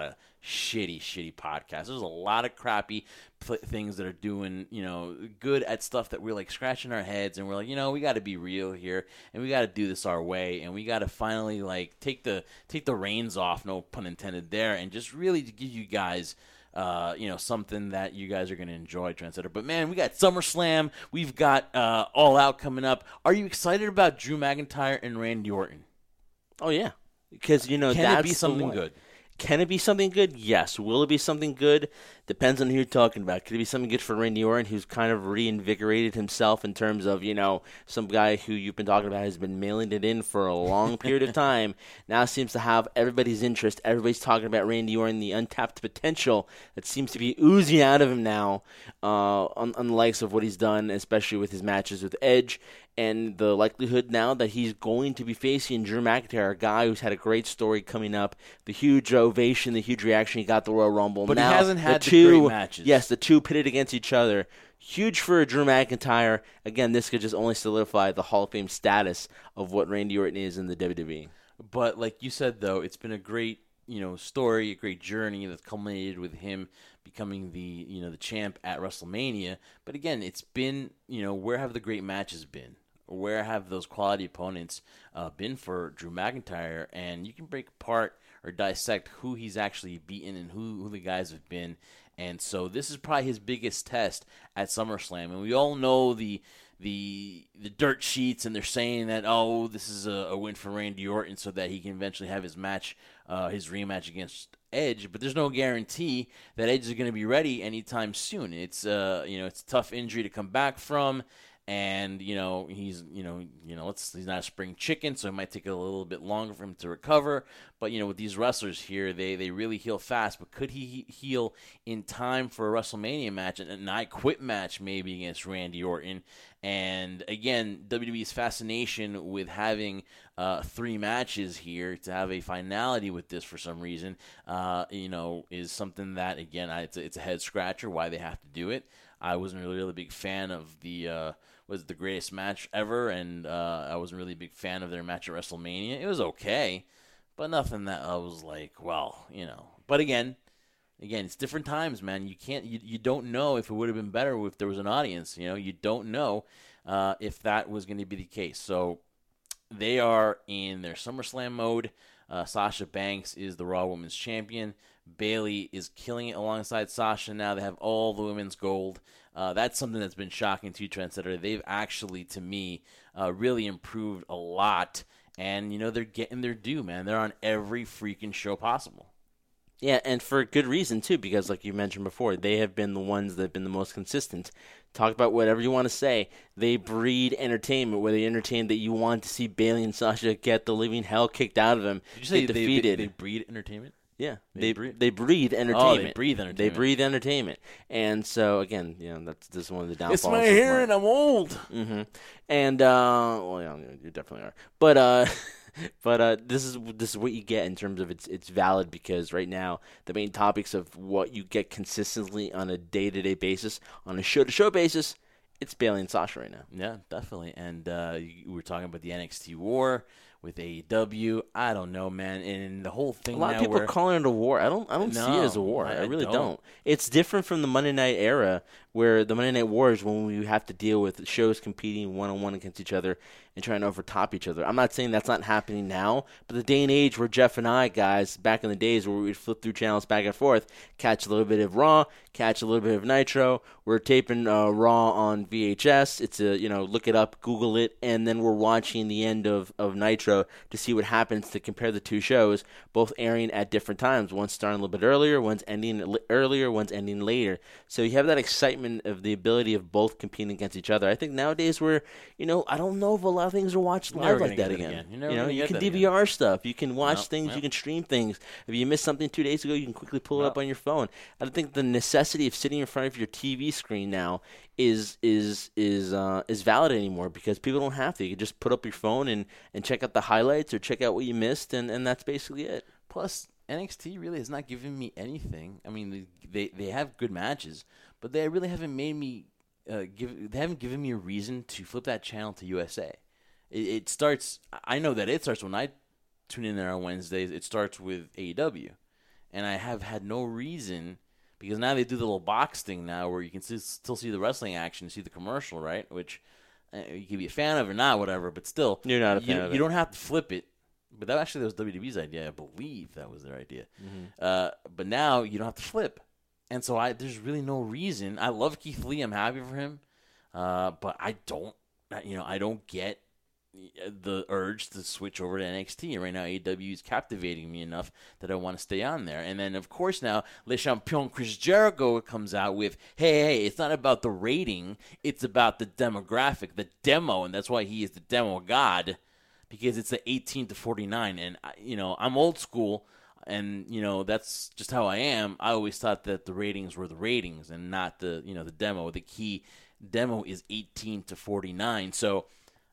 shitty podcasts. There's a lot of crappy things that are doing, good at stuff that we're like scratching our heads and we're like, we got to be real here and we got to do this our way and we got to finally like take the reins off, no pun intended there, and just really give you guys something that you guys are going to enjoy, Trendsetter. But, man, we got SummerSlam. We've got All Out coming up. Are you excited about Drew McIntyre and Randy Orton? Oh, yeah. Because, Can that's it be something good? Can it be something good? Yes. Will it be something good? Depends on who you're talking about. Could it be something good for Randy Orton, who's kind of reinvigorated himself in terms of, some guy who you've been talking about has been mailing it in for a long period of time, now seems to have everybody's interest. Everybody's talking about Randy Orton, the untapped potential that seems to be oozing out of him now on the likes of what he's done, especially with his matches with Edge. And the likelihood now that he's going to be facing Drew McIntyre, a guy who's had a great story coming up, the huge ovation, the huge reaction he got at the Royal Rumble. But now, he hasn't had the great matches. Yes, the two pitted against each other. Huge for Drew McIntyre. Again, this could just only solidify the Hall of Fame status of what Randy Orton is in the WWE. But like you said, though, it's been a great story, a great journey that's culminated with him becoming the the champ at WrestleMania. But again, it's been where have the great matches been? Where have those quality opponents been for Drew McIntyre? And you can break apart or dissect who he's actually beaten and who the guys have been. And so this is probably his biggest test at SummerSlam. And we all know the dirt sheets, and they're saying that, this is a win for Randy Orton so that he can eventually have his match, his rematch against Edge. But there's no guarantee that Edge is going to be ready anytime soon. It's it's a tough injury to come back from. And he's he's not a spring chicken, so it might take a little bit longer for him to recover. But with these wrestlers here, they really heal fast. But could he heal in time for a WrestleMania match, and an I Quit match maybe against Randy Orton? And again, WWE's fascination with having 3 matches here to have a finality with this for some reason, is something that again it's a head scratcher why they have to do it. I wasn't really a big fan of was the greatest match ever, and I wasn't really a big fan of their match at WrestleMania. It was okay, but nothing that I was like, well, But again, it's different times, man. You don't know if it would have been better if there was an audience. You don't know if that was going to be the case. So they are in their SummerSlam mode. Sasha Banks is the Raw Women's Champion. Bayley is killing it alongside Sasha now. They have all the women's gold. That's something that's been shocking to you, Trendsetter. They've actually, to me, really improved a lot. And, they're getting their due, man. They're on every freaking show possible. Yeah, and for good reason, too, because like you mentioned before, they have been the ones that have been the most consistent. Talk about whatever you want to say. They breed entertainment, where they entertain that you want to see Bayley and Sasha get the living hell kicked out of them. Did you say defeated. They breed entertainment? Yeah, they breathe entertainment. Oh, they breathe entertainment. They breathe entertainment. And so, again, that's just one of the downfalls. It's my hearing. I'm old. Mm-hmm. And, you definitely are. But this is what you get in terms of it's valid, because right now the main topics of what you get consistently on a day-to-day basis, on a show-to-show basis, it's Bayley and Sasha right now. Yeah, definitely. And we were talking about the NXT war with AEW. I don't know, man. And the whole thing. A lot of people are calling it a war. I don't see it as a war. I really don't. It's different from the Monday Night era, where the Monday Night War is when we have to deal with shows competing one-on-one against each other and trying to overtop each other. I'm not saying that's not happening now, but the day and age where Jeff and I, guys, back in the days where we would flip through channels back and forth, catch a little bit of Raw, catch a little bit of Nitro. We're taping Raw on VHS. It's look it up, Google it, and then we're watching the end of Nitro to see what happens, to compare the two shows, both airing at different times. One's starting a little bit earlier, one's ending earlier, one's ending later. So you have that excitement of the ability of both competing against each other. I think nowadays I don't know if a lot of things are watched live like that again. You can DVR stuff. You can watch things. You can stream things. If you missed something 2 days ago, you can quickly pull it up on your phone. I don't think the necessity of sitting in front of your TV screen now is valid anymore, because people don't have to. You can just put up your phone and check out the highlights or check out what you missed, and that's basically it. Plus, NXT really has not given me anything. I mean, they have good matches, but they really haven't made me they haven't given me a reason to flip that channel to USA. It starts. I know that it starts when I tune in there on Wednesdays. It starts with AEW, and I have had no reason, because now they do the little box thing now where you can still see the wrestling action, see the commercial, right? Which you can be a fan of or not, whatever, but still. You're not a fan of it. You don't have to flip it. But that was WWE's idea. I believe that was their idea. But now you don't have to flip. And so there's really no reason. I love Keith Lee. I'm happy for him. But I don't get the urge to switch over to NXT. Right now, AEW is captivating me enough that I want to stay on there. And then, of course, now Le Champion Chris Jericho comes out with, hey, it's not about the rating. It's about the demographic, the demo. And that's why he is the demo god, because it's the 18 to 49. And, I'm old school. And, that's just how I am. I always thought that the ratings were the ratings and not the demo. The key demo is 18 to 49. So,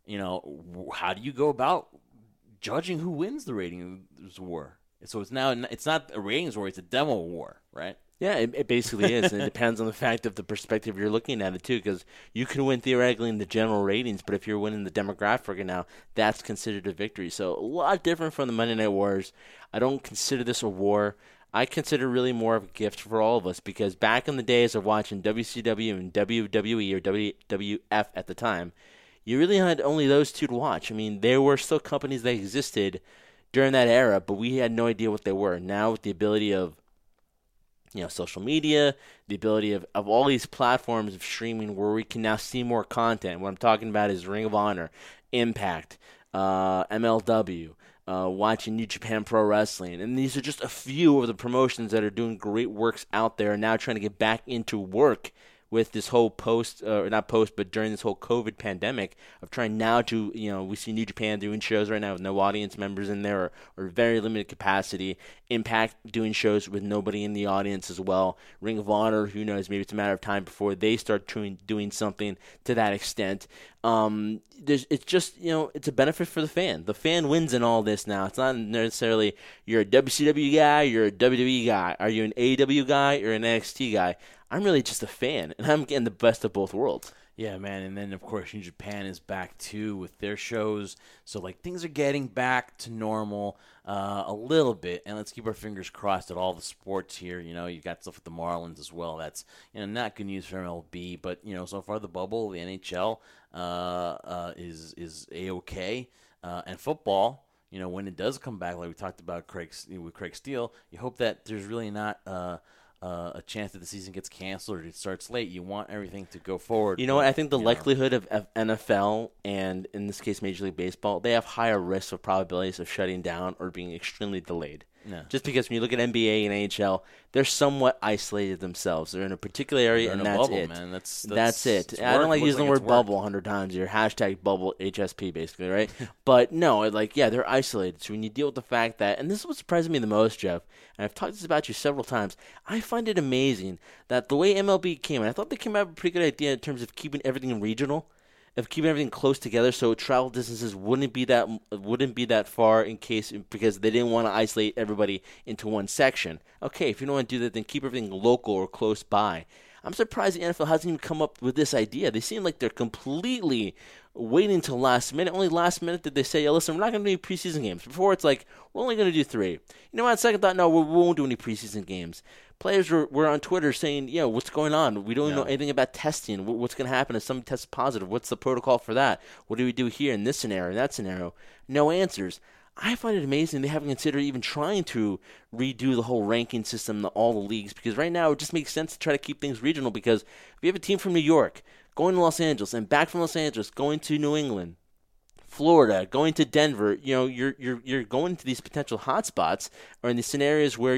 how do you go about judging who wins the ratings war? So it's not a ratings war, it's a demo war, right? Yeah, it basically is. And it depends on the fact of the perspective you're looking at it, too, because you can win theoretically in the general ratings, but if you're winning the demographic now, that's considered a victory. So a lot different from the Monday Night Wars. I don't consider this a war. I consider really more of a gift for all of us, because back in the days of watching WCW and WWE or WWF at the time, you really had only those two to watch. I mean, there were still companies that existed during that era, but we had no idea what they were. Now with the ability of social media, the ability of all these platforms of streaming where we can now see more content. What I'm talking about is Ring of Honor, Impact, MLW, watching New Japan Pro Wrestling. And these are just a few of the promotions that are doing great works out there and now trying to get back into work with this whole during this whole COVID pandemic of trying now to, we see New Japan doing shows right now with no audience members in there or very limited capacity. Impact doing shows with nobody in the audience as well. Ring of Honor, who knows, maybe it's a matter of time before they start doing something to that extent. It's just, it's a benefit for the fan. The fan wins in all this now. It's not necessarily you're a WCW guy, you're a WWE guy. Are you an AEW guy or an NXT guy? I'm really just a fan, and I'm getting the best of both worlds. Yeah, man, and then, of course, New Japan is back, too, with their shows. So, things are getting back to normal a little bit, and let's keep our fingers crossed at all the sports here. You got stuff with the Marlins as well. That's, not good news for MLB, but, so far the bubble, the NHL is A-OK. And football, when it does come back, like we talked about with Craig Steele, you hope that there's really not a chance that the season gets canceled or it starts late. You want everything to go forward. You know what? I think the likelihood of NFL and, in this case, Major League Baseball, they have higher risks of probabilities of shutting down or being extremely delayed. No. Just because when you look at NBA and NHL, they're somewhat isolated themselves. They're in a particular area, and that's bubble, it. Man. That's it. I don't like using the word bubble 100 times. Your hashtag bubble HSP, basically, right? But no, they're isolated. So when you deal with the fact that, and this is what surprises me the most, Jeff, and I've talked this about you several times, I find it amazing that the way MLB came, and I thought they came up with a pretty good idea in terms of keeping everything regional, of keeping everything close together, so travel distances wouldn't be that far because they didn't want to isolate everybody into one section. Okay, if you don't want to do that, then keep everything local or close by. I'm surprised the NFL hasn't even come up with this idea. They seem like they're completely waiting until last minute. Only last minute did they say, listen, we're not going to do preseason games. Before it's like, we're only going to do 3. You know what? Second thought, no, we won't do any preseason games. Players were on Twitter saying, what's going on? We don't know anything about testing. What's going to happen if somebody tests positive? What's the protocol for that? What do we do here in this scenario, in that scenario? No answers. I find it amazing they haven't considered even trying to redo the whole ranking system, all the leagues, because right now it just makes sense to try to keep things regional, because if you have a team from New York going to Los Angeles and back from Los Angeles going to New England, Florida, going to Denver, you're going to these potential hotspots or in these scenarios where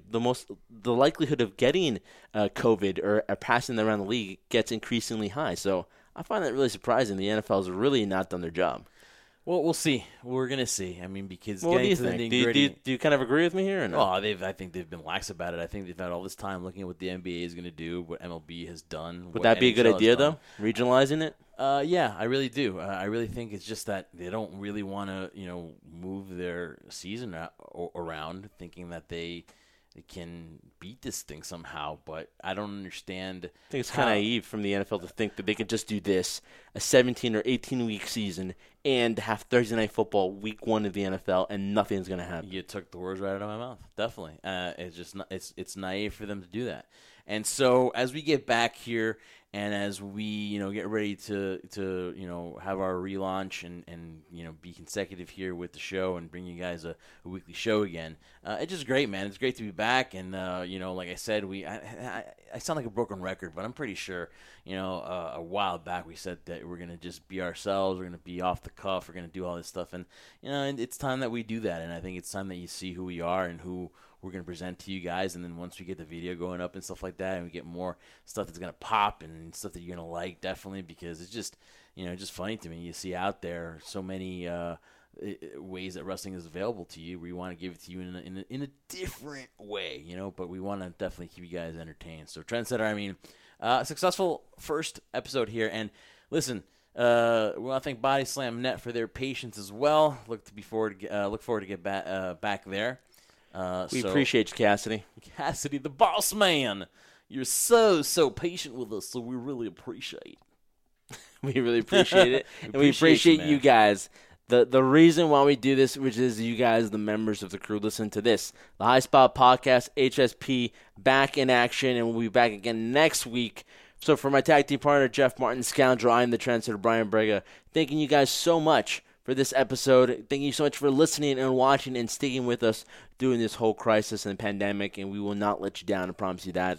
the likelihood of getting COVID or passing around the league gets increasingly high. So I find that really surprising. The NFL has really not done their job. Well, we'll see. We're going to see. I mean, because what do you think? Do you kind of agree with me here or no? Oh, I think they've been lax about it. I think they've had all this time looking at what the NBA is going to do, what MLB has done. Would that be a good idea, though, regionalizing it? Yeah, I really do. I really think it's just that they don't really want to, move their season around, thinking that they can beat this thing somehow, but I don't understand. I think it's kind of naive from the NFL to think that they can just do this, a 17 or 18-week season, and have Thursday Night Football week 1 of the NFL, and nothing's going to happen. You took the words right out of my mouth. Definitely. It's just it's naive for them to do that. And so as we get back here and as we, get ready to have our relaunch and be consecutive here with the show and bring you guys a weekly show again, it's just great, man. It's great to be back. And, like I said, I sound like a broken record, but I'm pretty sure, a while back we said that we're going to just be ourselves. We're going to be off the cuff. We're going to do all this stuff. And, and it's time that we do that. And I think it's time that you see who we are and who we're going to present to you guys. And then once we get the video going up and stuff like that, and we get more stuff that's going to pop and stuff that you're going to like, definitely, because it's just, just funny to me. You see out there so many ways that wrestling is available to you. We want to give it to you in a different way, but we want to definitely keep you guys entertained. So Trendsetter, successful first episode here. And listen, we want to thank Body Slam Net for their patience as well. Look forward to get back there. We appreciate you, Cassidy. Cassidy, the boss man. You're so patient with us, so we really appreciate it. We really appreciate it. And we appreciate you guys. The reason why we do this, which is you guys, the members of the crew, listen to this. The High Spot Podcast, HSP, back in action, and we'll be back again next week. So for my tag team partner, Jeff Martin, Scoundrel, I'm the Trendsetter, Brian Brega. Thanking you guys so much for this episode. Thank you so much for listening and watching and sticking with us during this whole crisis and pandemic, and we will not let you down, I promise you that.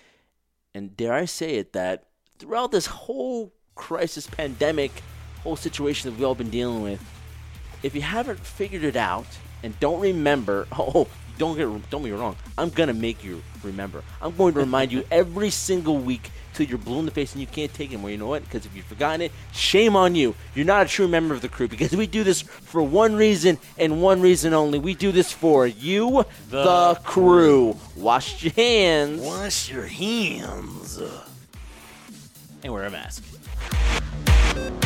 And dare I say it, that throughout this whole crisis, pandemic, whole situation that we've all been dealing with, if you haven't figured it out and don't remember, don't get me wrong, I'm going to make you remember. I'm going to remind you every single week till you're blue in the face and you can't take it anymore. You know what? Because if you've forgotten it, shame on you. You're not a true member of the crew, because we do this for one reason and one reason only. We do this for you, the crew. Wash your hands. Wash your hands. And wear a mask.